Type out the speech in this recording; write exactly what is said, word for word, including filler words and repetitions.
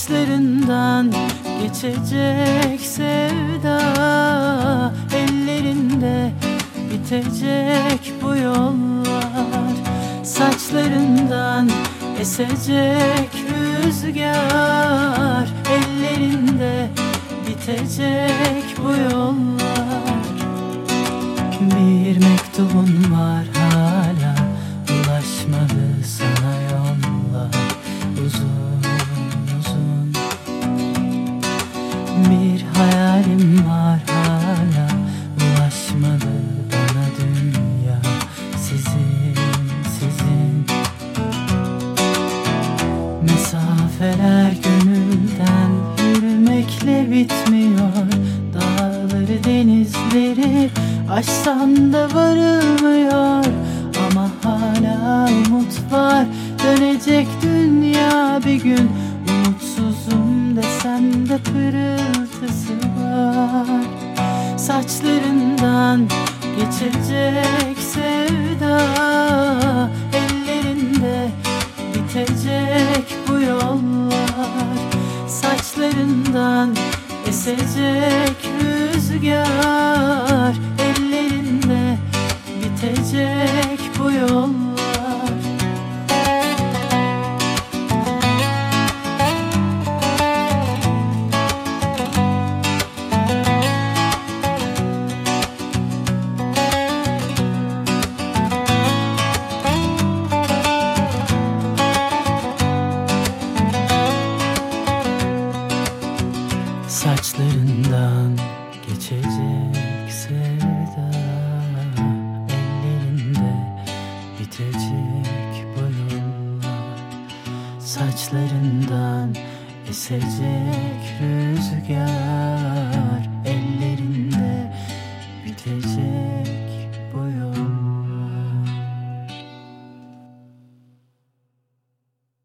Saçlarından geçecek sevda, ellerinde bitecek bu yollar. Saçlarından esecek rüzgar, ellerinde bitecek bu yollar. Bir mektubun var hala, ulaşmadı sana yollar uzun uzun. Bir hayalim var hala, ulaşmadı bana dünya sizin sizin. Mesafeler gönülden yürümekle bitmiyor. Dağları denizleri aşsan da varılmıyor. Ama hala umut var, dönecek dünya bir gün. Umutsuzum desem de pırıltısı var. Saçlarından geçecek sevda, ellerinde bitecek bu yollar. Saçlarından esecek rüzgar, ellerinde bitecek bu yollar. Saçlarından geçecek sevda, ellerinde bitecek bu yollar. Saçlarından esecek rüzgar,